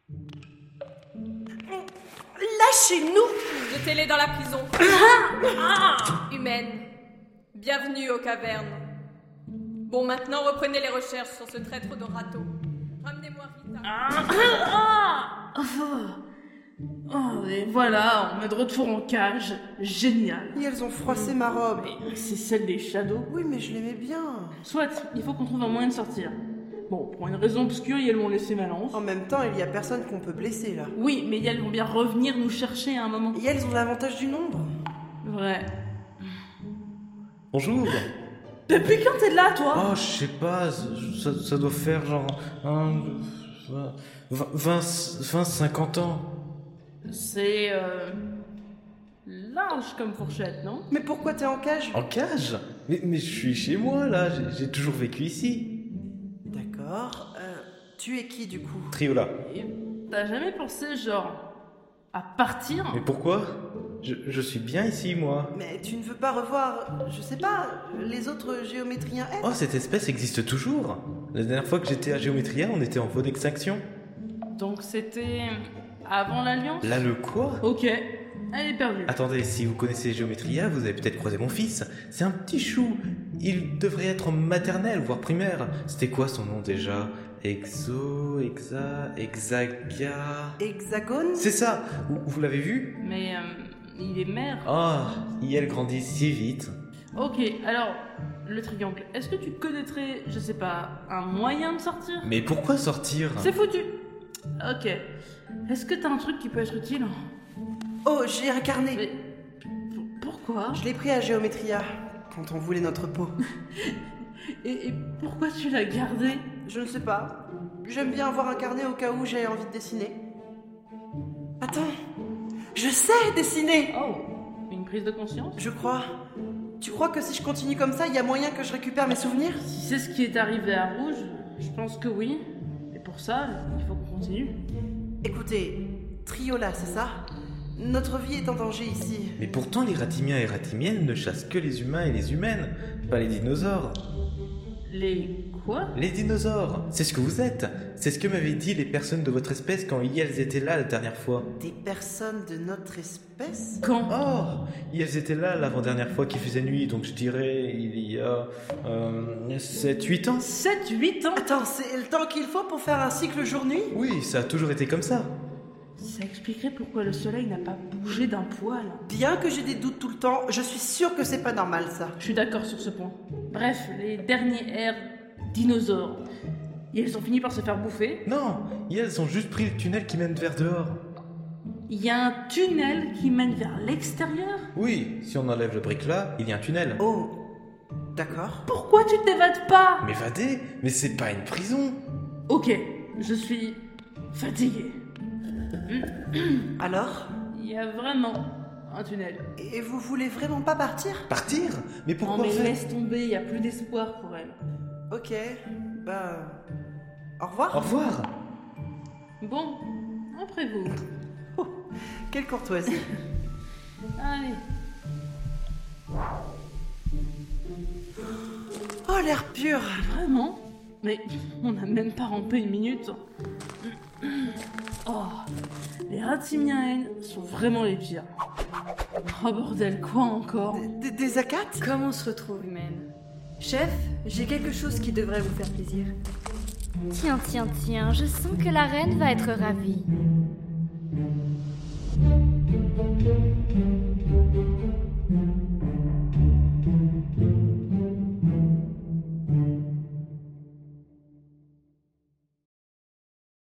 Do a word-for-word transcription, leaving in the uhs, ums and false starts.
Lâchez-nous! Jetez-les dans la prison. Humaine, bienvenue aux cavernes. Bon, maintenant, reprenez les recherches sur ce traître de râteau. Ramenez-moi Rita. Oh, et voilà, on est de retour en cage. Génial. Et elles ont froissé ma robe. Mais c'est celle des Shadows. Oui, mais je l'aimais bien. Soit, il faut qu'on trouve un moyen de sortir. Bon, pour une raison obscure, elles m'ont laissé Malance. En même temps, il y a personne qu'on peut blesser, là. Oui, mais elles vont bien revenir nous chercher à un moment. Et elles ont l'avantage du nombre. Vrai. Bonjour. Depuis quand t'es là, toi? Oh, je sais pas, ça, ça doit faire genre... Un, vingt, vingt, cinquante ans. C'est... Euh... large comme fourchette, non? Mais pourquoi t'es en cage? En cage? mais, mais je suis chez moi, là, j'ai, j'ai toujours vécu ici. D'accord. Euh, tu es qui, du coup? Triola. Et t'as jamais pensé, genre, à partir? Mais pourquoi? je, je suis bien ici, moi. Mais tu ne veux pas revoir, je sais pas, les autres géométriens F? Oh, cette espèce existe toujours. La dernière fois que j'étais à Géométria, on était en voie d'extinction. Donc c'était... avant l'Alliance? Là, le quoi? Ok, elle est perdue. Attendez, si vous connaissez Géométria, vous avez peut-être croisé mon fils. C'est un petit chou. Il devrait être en maternelle, voire primaire. C'était quoi son nom déjà? Exo, Exa, Hexaga... Hexagone? C'est ça. Vous, vous l'avez vu? Mais euh, il est maire. Ah, elle grandit si vite. Ok, alors, le triangle, est-ce que tu connaîtrais, je sais pas, un moyen de sortir? Mais pourquoi sortir? C'est foutu. Ok. Est-ce que t'as un truc qui peut être utile? Oh, j'ai un carnet. Mais... p- pourquoi? Je l'ai pris à Géométria, quand on voulait notre peau. et, et pourquoi tu l'as gardé? Je ne sais pas. J'aime bien avoir un carnet au cas où j'ai envie de dessiner. Attends, je sais dessiner! Oh, une prise de conscience? Je crois. Tu crois que si je continue comme ça, il y a moyen que je récupère mes souvenirs? Si c'est ce qui est arrivé à Rouge, je pense que oui. Et pour ça, il faut qu'on continue. Écoutez, Triola, c'est ça? Notre vie est en danger ici. Mais pourtant, les ratimiens et ratimiennes ne chassent que les humains et les humaines, pas les dinosaures. Les quoi? Les dinosaures, c'est ce que vous êtes. C'est ce que m'avaient dit les personnes de votre espèce quand elles étaient là la dernière fois. Des personnes de notre espèce? Quand? Oh, elles étaient là l'avant-dernière fois qu'il faisait nuit, donc je dirais il y a euh, sept huit ans. sept huit ans? Attends, c'est le temps qu'il faut pour faire un cycle jour-nuit? Oui, ça a toujours été comme ça. Ça expliquerait pourquoi le soleil n'a pas bougé d'un poil. Bien que j'ai des doutes tout le temps, je suis sûre que c'est pas normal ça. Je suis d'accord sur ce point. Bref, les derniers airs dinosaures. Et ils ont fini par se faire bouffer. Non, elles ont juste pris le tunnel qui mène vers dehors. Il y a un tunnel qui mène vers l'extérieur? Oui, si on enlève le brick là, il y a un tunnel. Oh, d'accord. Pourquoi tu t'évades pas? M'évader? Mais c'est pas une prison. Ok, je suis fatiguée. Alors? Il y a vraiment un tunnel. Et vous voulez vraiment pas partir? Partir? Mais pourquoi Non mais faire? laisse tomber, il y a plus d'espoir pour elle. Ok, bah... Au revoir. Au revoir. Bon, après vous. Oh, quelle courtoisie. Allez. Oh, l'air pur. Vraiment? Mais on n'a même pas rampé une minute. Oh, les ratimiens sont vraiment les pires. Oh bordel, quoi encore? Des, des acates? Comment on se retrouve, humaine? Chef, j'ai quelque chose qui devrait vous faire plaisir. Tiens, tiens, tiens, je sens que la reine va être ravie.